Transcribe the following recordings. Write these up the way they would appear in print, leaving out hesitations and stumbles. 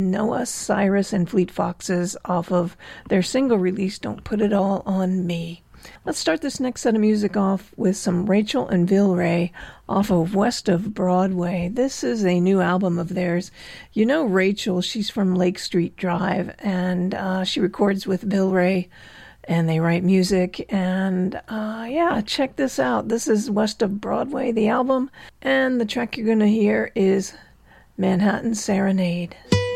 Noah Cyrus and Fleet Foxes off of their single release, Don't Put It All on Me. Let's start this next set of music off with some Rachel and Bill Ray off of West of Broadway. This is a new album of theirs. You know Rachel, she's from Lake Street Drive, and she records with Bill Ray, and they write music. And yeah, check this out. This is West of Broadway, the album, and the track you're going to hear is Manhattan Serenade.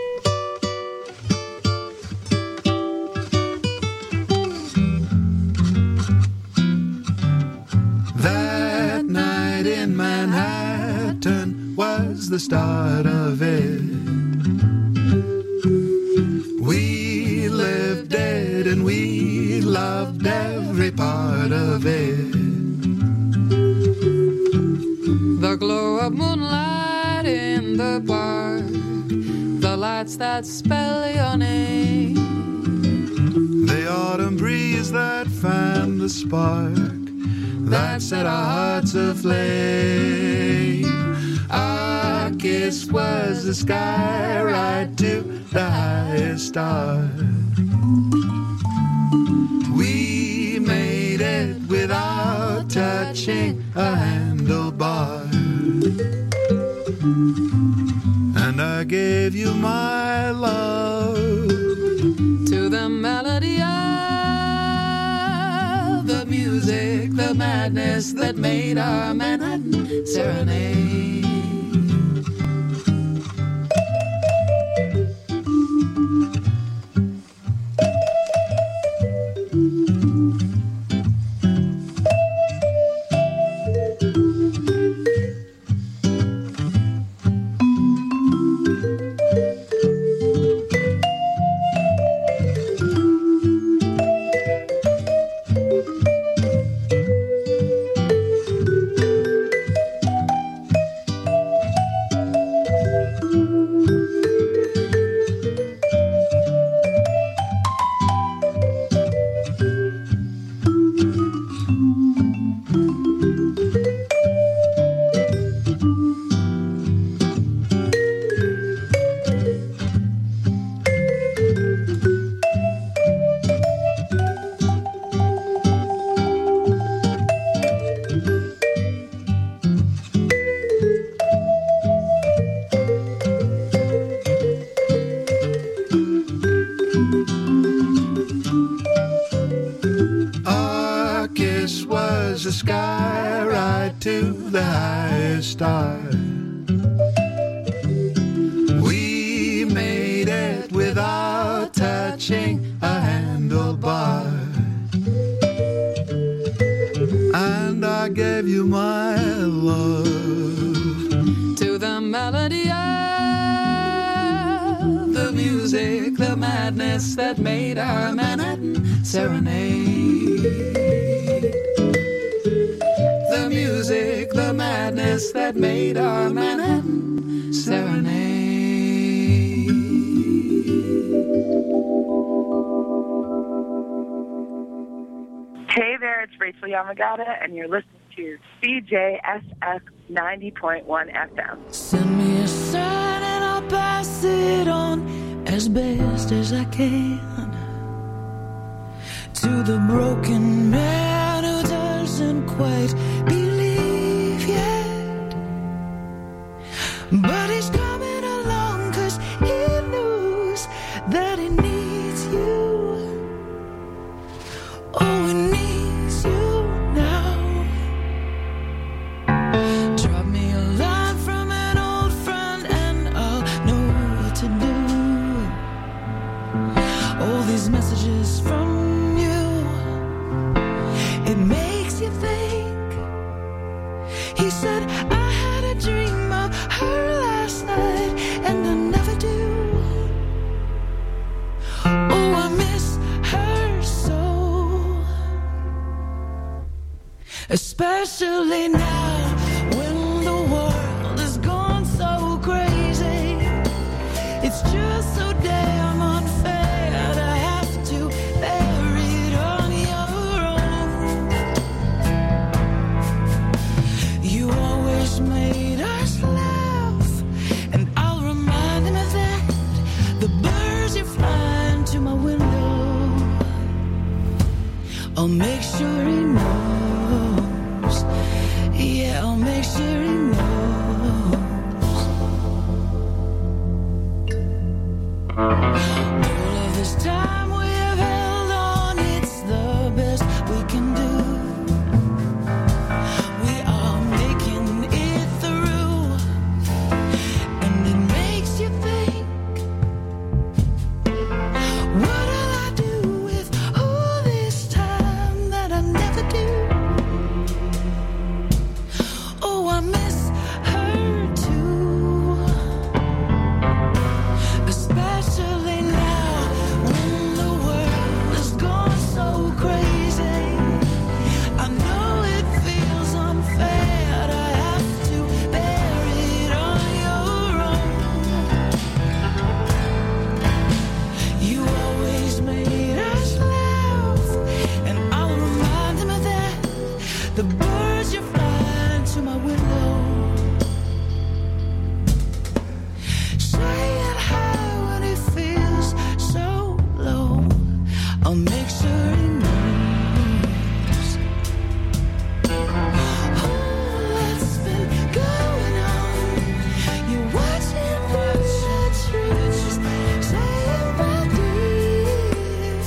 That night in Manhattan was the start of it. We lived it and we loved every part of it. The glow of moonlight in the park, the lights that spell your name, the autumn breeze that fanned the spark that set our hearts aflame. Our kiss was the sky right to the highest star. We made it without touching a handlebar. And I gave you my love to the melody of the music, the madness that made our Manhattan Serenade. the sky right to the highest star. We made it without touching a handlebar. And I gave you my love to the melody of the music, the madness that made our Manhattan Serenade. The music, the madness that made our Manhattan Serenade. Hey there, it's Rachel Yamagata, and you're listening to CJSF 90.1 FM. Send me a sign and I'll pass it on as best as I can to the broken man who doesn't quite believe yet. But he's coming along 'cause he knows that he needs you. Oh, he needs you now. Drop me a line from an old friend and I'll know what to do. All these messages from you, it makes you think. He said, I had a dream of her last night and I never do. Oh, I miss her so, especially now when the world has gone so crazy. It's just so damn unfair to have to bear it on your own. You always made us laugh, and I'll remind him of that. I'll make sure he knows. Yeah, I'll make sure he knows. All of this time we have held on, it's the best we can do. We are making it through, and it makes you think, what'll I do with all this time that I never do? Oh, I miss her too, especially now when the world has gone so crazy. I know it feels unfair to have to bear it on your own. You always made us laugh, and I'll remind him of that. The birds you fly to my window, saying hi when he feels so low. I'll make sure he knows. Oh, what's been going on? You're watching from the trees, saying my dear,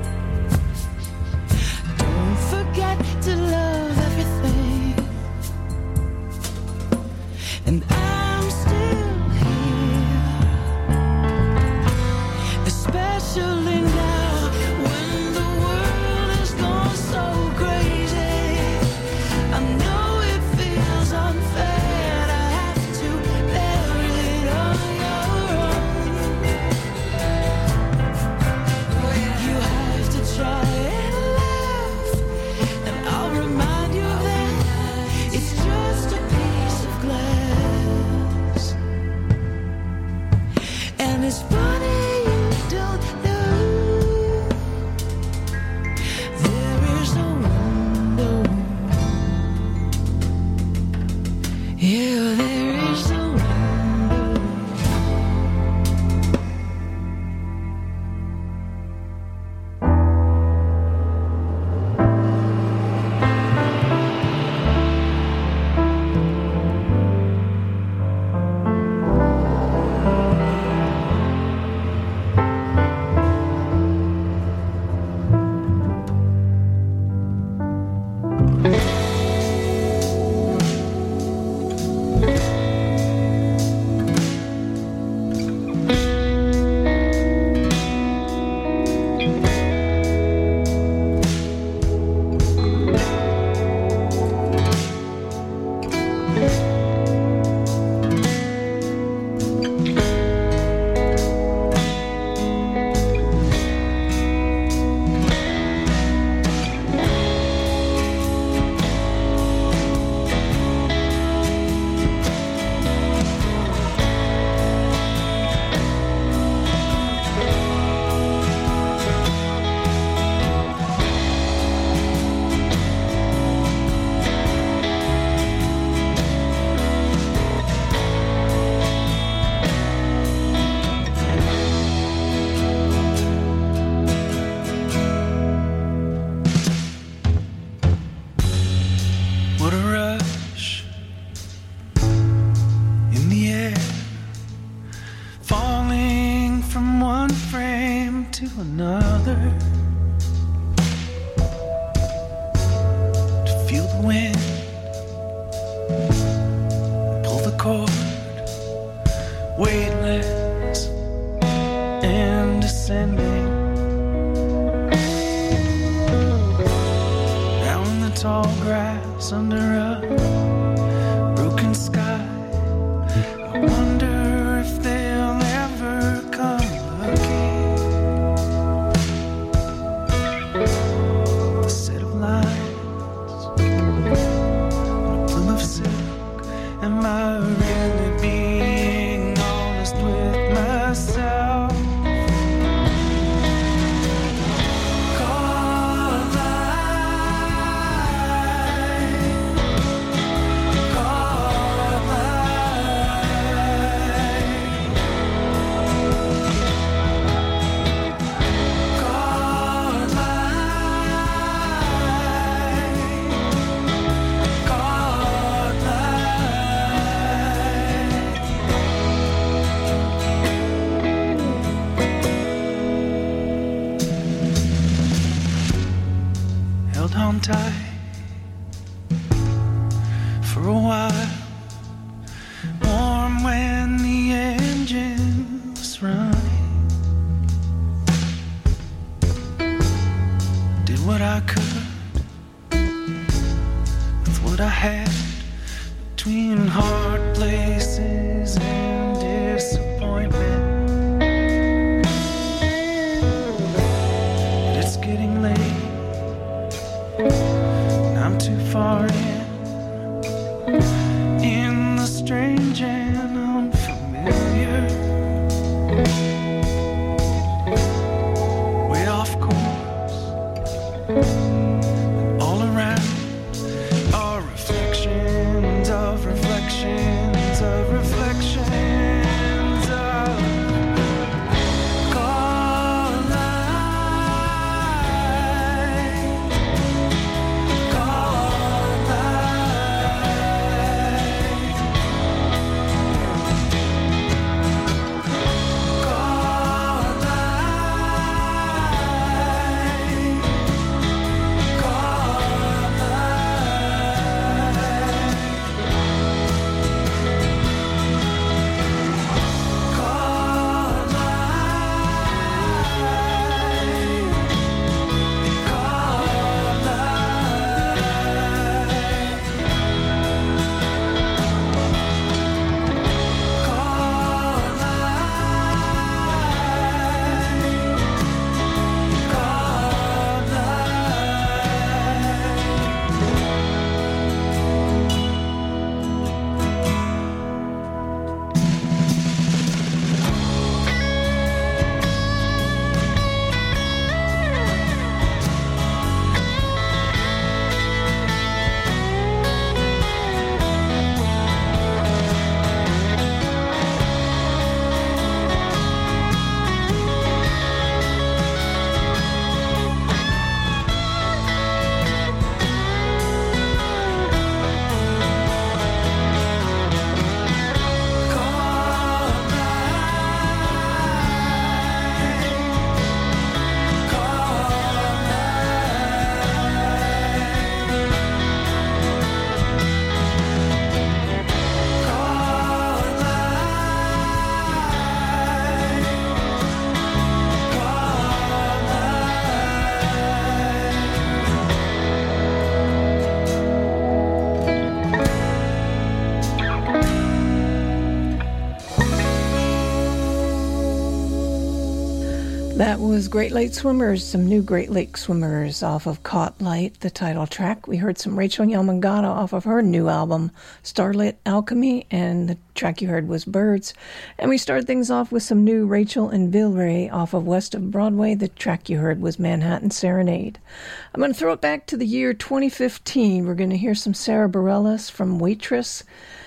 don't forget to love everything. And I'm still here, especially now when the world has gone so crazy. I know it feels unfair to have to bear it on your own. You have to try and laugh, and I'll remind you of that. It's just a piece of glass, and it's funny you don't know there is a window. Yeah, there is a window. What a rush in the air, falling from one frame to another, to feel the wind pull the cord, weightless and descending down the tall grass under a broken sky. I wonder if they'll ever come again. The set of lines on a plume of silk. Am I really being honest with myself? Caught alive tight for a while, warm when the engine was running. Did what I could with what I had, between hard places and disappointment. But it's getting late, and I'm too far in the strange and unfamiliar, way off course. All around are reflections of reflections of reflections of call light, call light, call light, call That was Great Lake Swimmers, some new Great Lake Swimmers off of Caught Light, the title track. We heard some Rachel Yamagata off of her new album, Starlit Alchemy, and the track you heard was Birds. And we started things off with some new Rachel and Vilray off of West of Broadway. The track you heard was Manhattan Serenade. I'm going to throw it back to the year 2015. We're going to hear some Sarah Bareilles from Waitress,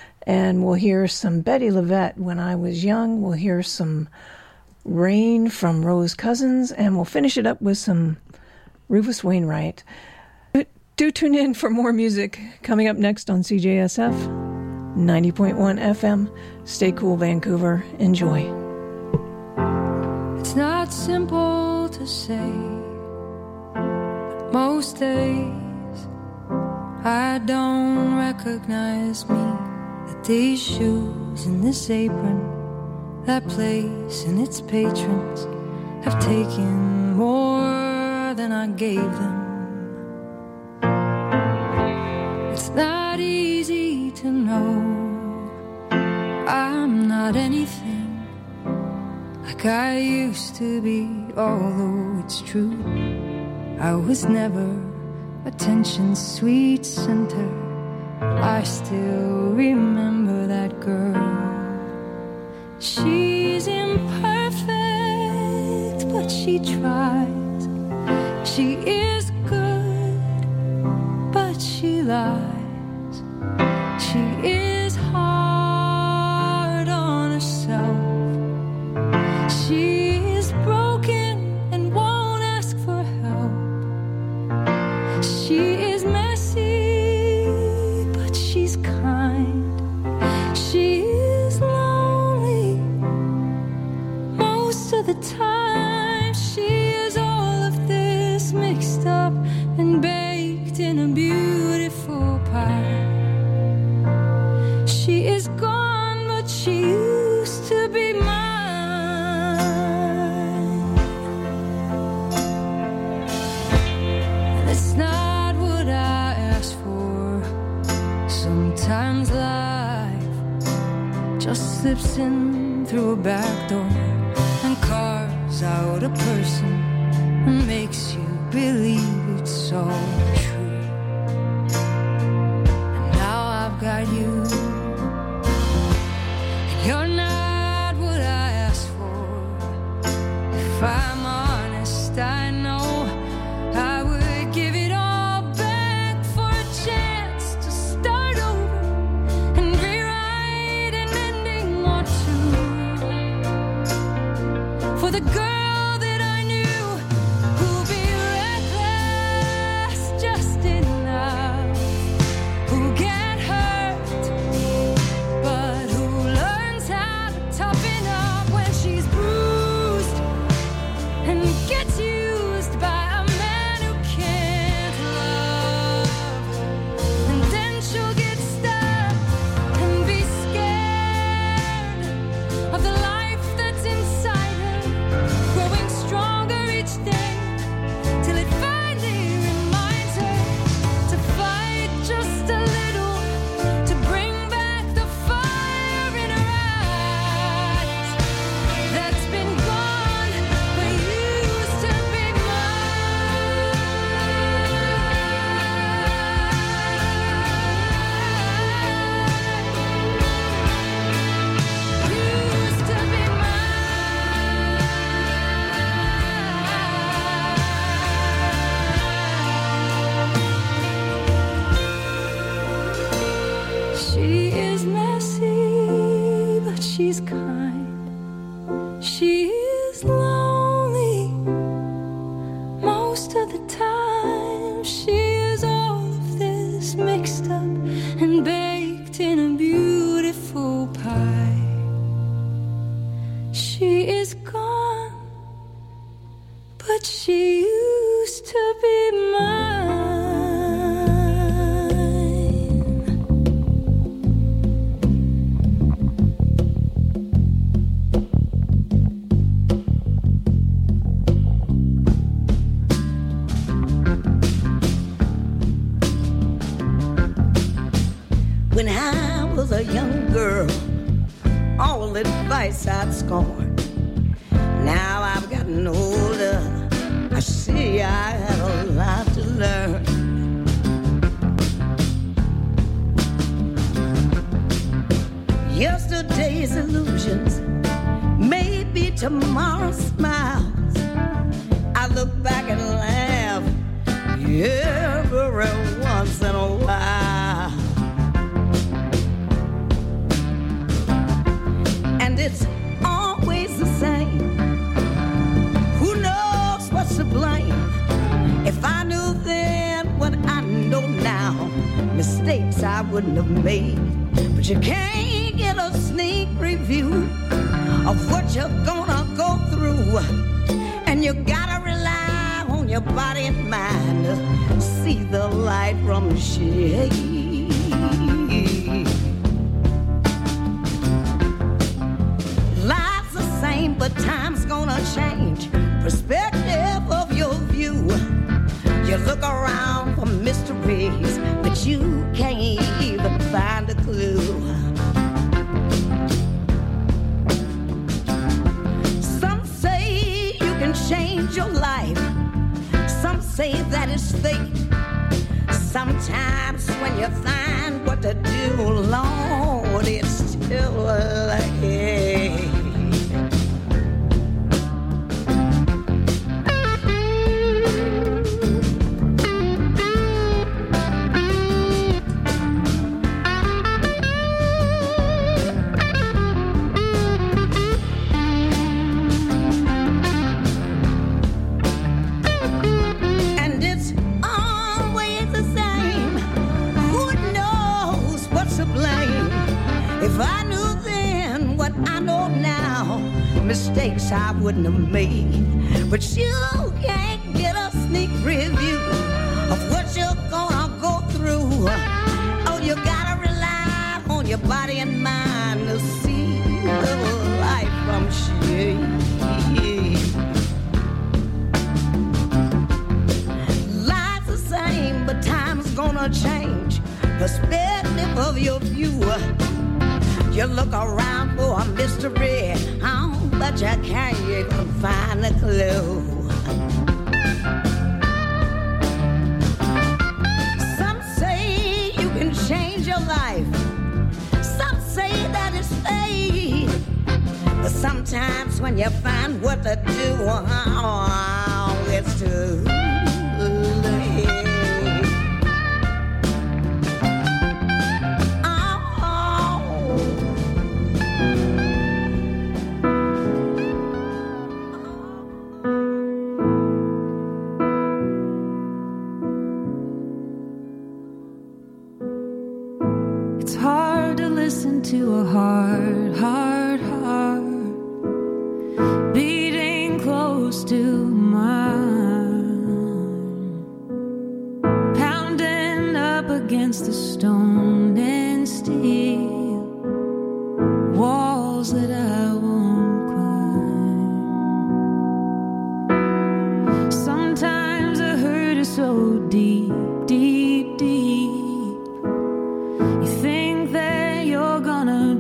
and we'll hear some Betty Levette, When I Was Young. We'll hear some Rain from Rose Cousins, and we'll finish it up with some Rufus Wainwright. Do tune in for more music coming up next on CJSF 90.1 FM. Stay cool, Vancouver. Enjoy. It's not simple to say, but most days I don't recognize me, that these shoes and this apron, that place and its patrons have taken more than I gave them. It's not easy to know I'm not anything like I used to be, although it's true I was never attention's sweet center. I still remember that girl. She's imperfect, but she tries. She is good, but she lies. She is hard on herself. She is broken and won't ask for help. She is messy, but she's kind. She is lonely most of the time. She is all of this mixed up and baked in dancing through a back door and carves out a person and makes you believe it's so true. And now I've got you, and you're not what I asked for. If I'm honest, I know I would give it all back for a chance to start over and rewrite an ending or two for the girl I'd scorn. Now I've gotten older, I see I had a lot to learn. Yesterday's illusions may be tomorrow's smiles. I look back and laugh every once in a while. And it's always the same. Who knows what's to blame? If I knew then what I know now, mistakes I wouldn't have made. But you can't get a sneak review of what you're gonna go through. And you gotta rely on your body and mind to see the light from the shade. But time's gonna change perspective of your view. You look around for mysteries, but you can't even find a clue. Some say you can change your life. Some say that it's fate. Sometimes when you find what to do, Lord, it's still late. Mistakes I wouldn't have made. But you can't get a sneak review of what you're gonna go through. Oh, you gotta rely on your body and mind to see the light from shade. Life's the same, but time's gonna change perspective of your view. You look around for a mystery, oh, but you can't find a clue. Some say you can change your life. Some say that it's fate. But sometimes when you find what to do, oh, it's too late. To a heart, heart, heart beating close to mine, pounding up against the stone and steel walls that I won't climb. Sometimes the hurt is so deep, deep, deep. You think that you're gonna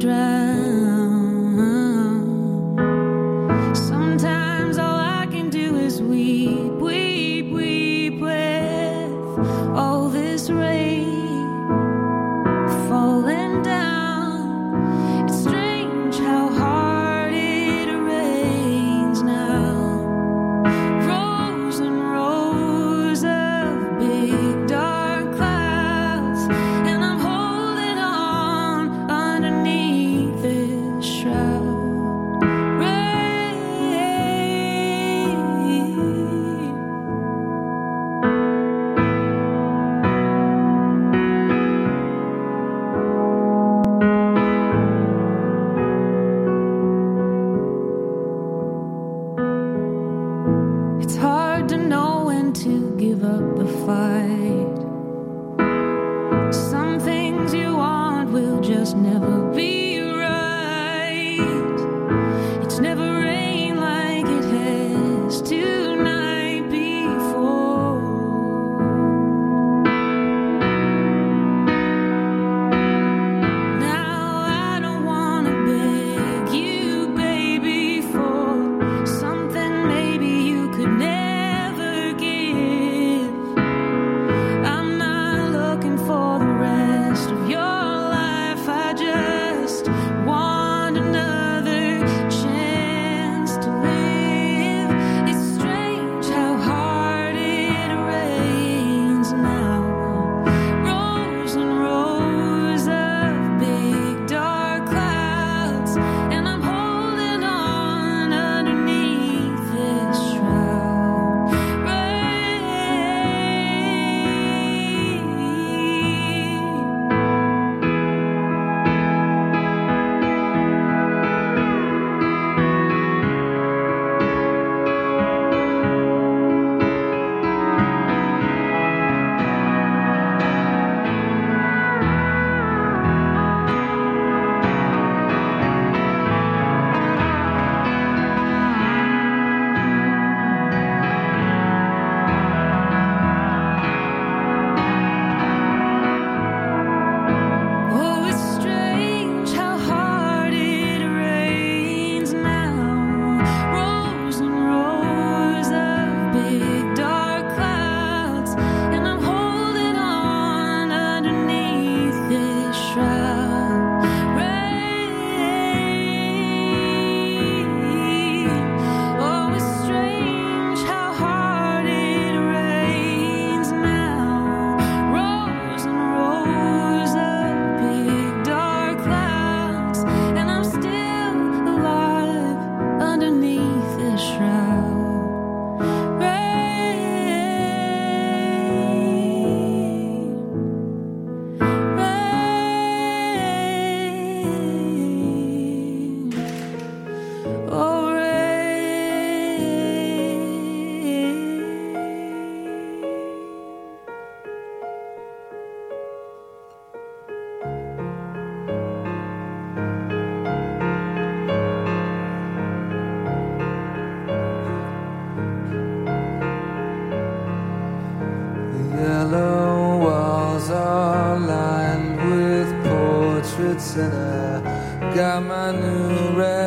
drown. Sometimes all I can do is weep, weep, weep with all this rain falling down. It's strange how hard it rains now. Rows and rows of big dark clouds, and I'm holding on underneath this shroud. It's hard to know when to give up the fight. Some things you want will just never be right. It's never rained like it has tonight before. Now I don't wanna beg you, baby, for something maybe you could never give. I'm not looking for the rest of your life. I just want another chance to live. It's strange how hard it rains now. Rows and rows of big dark clouds, and I'm holding on underneath this shroud. Oh, it's strange how hard it rains now. Rows and rows of big dark clouds, and I'm holding on underneath this shroud. Rain. Oh, it's strange how hard it rains now. Rows and rows of big dark clouds, and I'm still alive underneath this shroud. Rain, rain, oh The yellow walls are lined with portraits, and I got my new red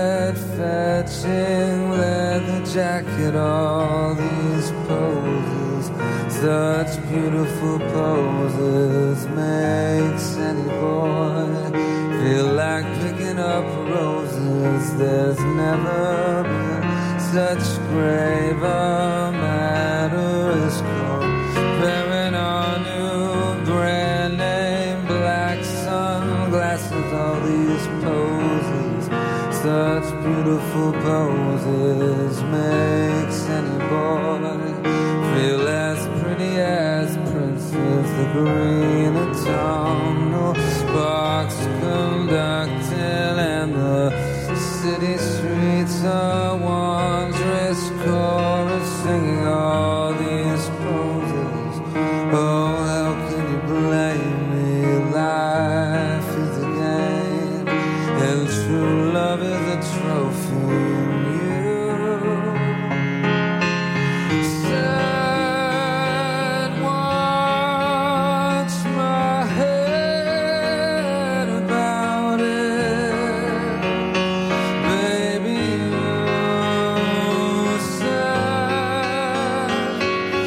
matching leather jacket, all these poses, such beautiful poses, makes any boy feel like picking up roses. There's never been such grave a matter as comparing our new brand name black sunglasses, all these poses, such beautiful poses, makes any boy feel as pretty as Prince's. The green autumnal sparks conducting, and the city streets are wondrous chorus singing all these poses. Oh, how can you blame me? Life is a game, and true love is a trophy in you. Said, watch my head about it, baby. You said,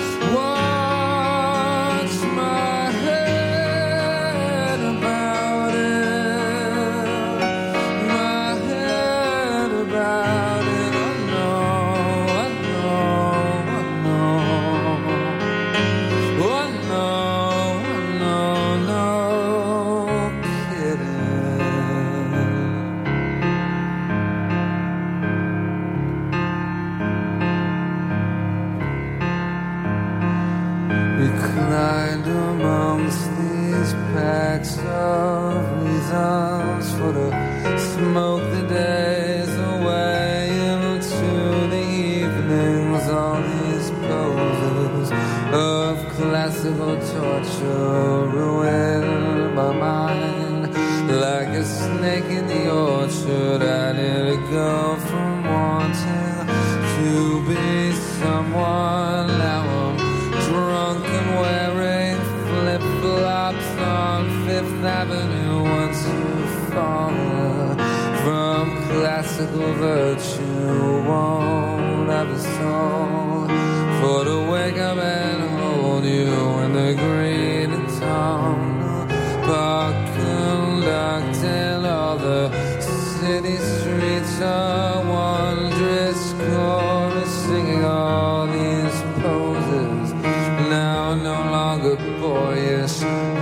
watch my head about it, my head about it. I know, I know, I know. Oh, no kidding. Reclined amongst these packs of reasons for to smoke the days away into the evenings. All these poses of classical torture ruin my mind like a snake in the orchard. I did go from wanting to be someone. Now I'm drunk and wearing flip-flops on Fifth Avenue. Once you fall from classical virtue, won't have a soul for to wake up and hold you in the green autumnal park, conducting all the city streets are wondrous chorus singing all these poses, now no longer boyish,